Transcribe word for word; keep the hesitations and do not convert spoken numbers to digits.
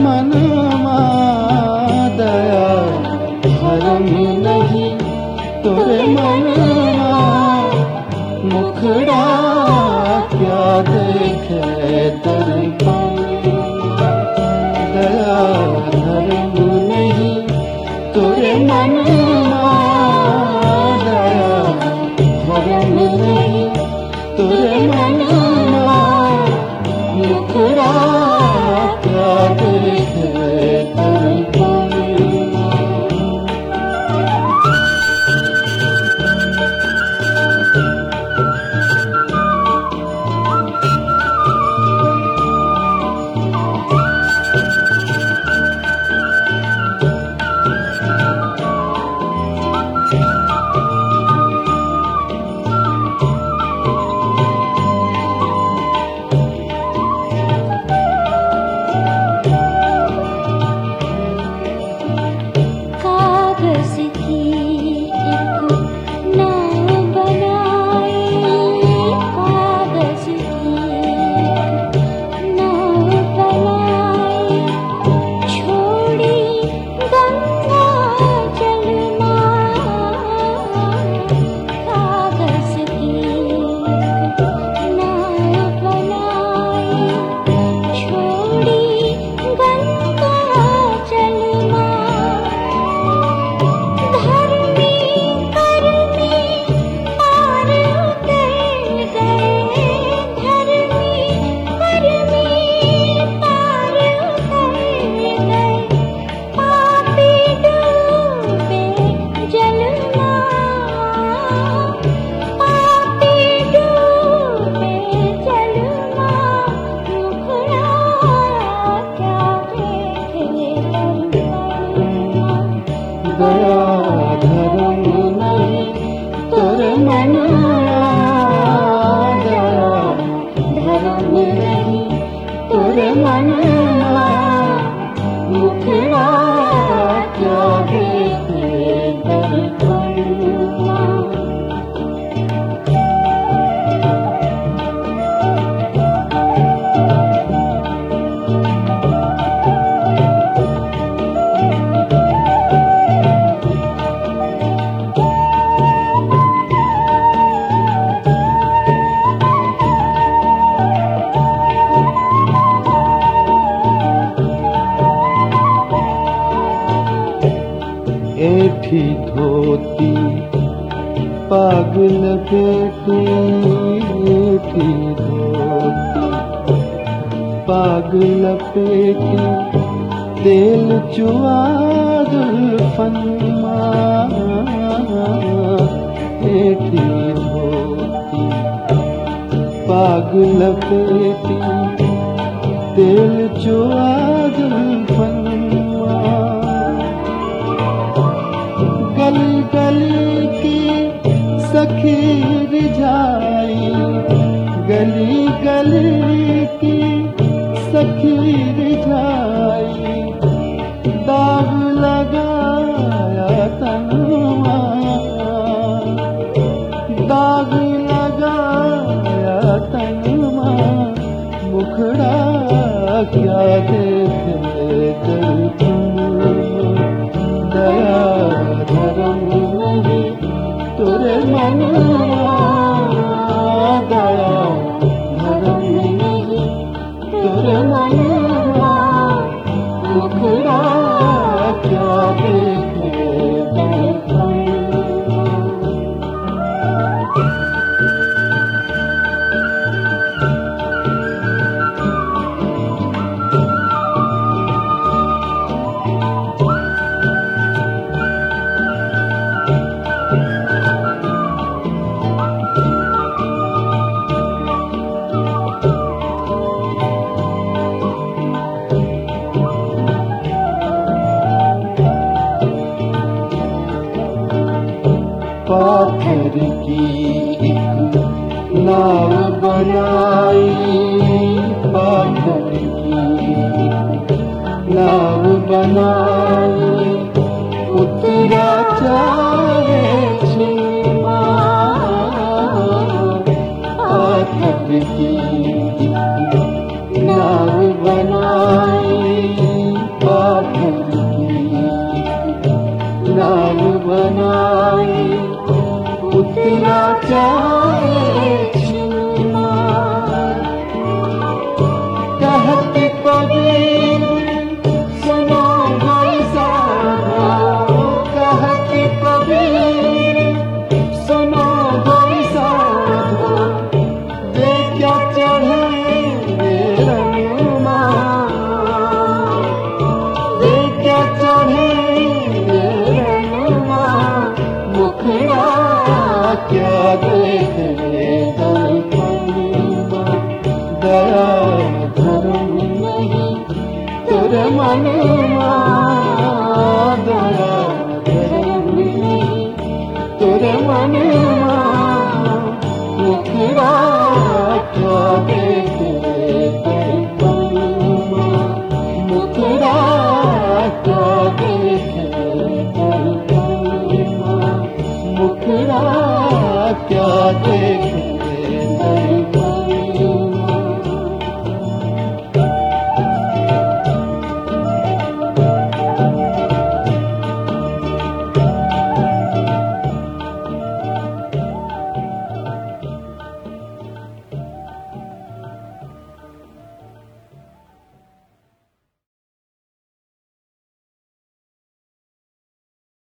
मन दया धर्म नहीं तोरे मन मुखड़ा क्या देखे दर्पण दया धर्म नहीं तोरे मन दया धर्म नहीं तोरे मन मुखड़ा क्या देखे दर्पण एठी धोती पाग लपेटी एठी धोती पाग लपेटी तेल चुआ जुल्फनमा एठी धोती पाग लपेटी तेल चुआ जुल्फनमा गली गली की सखी रिझाई गली गली की सखी रिझाई दाग लगाया तनुआ दाग लगाया तनुआ मुखड़ा क्या देखे दया धर्म नहीं तोरे मन दया धर्म नहीं तोरे मन मुखड़ा क्या देखे दर्पण पाथर की एक नाव बनाई पाथर की एक नाव बनाई उतरा चाहे छिमा पाथर की एक नाव बनाई जाए उतना चाहे छूना। कहती कबीर सुनो भाई साहब, कहती कबीर सुनो भाई साहब, दे क्या चढ़े रनुमा, दे क्या चढ़े रनुमा, मुखड़ा क्या देखे दर्पणमा, दया धर्म नहीं तेरे मनमा, दया धर्म नहीं तेरे मनमा, मुखड़ा क्या देखे दर्पणमा, मुखड़ा क्या देखे दर्पणमा, मुखड़ा क्या देखे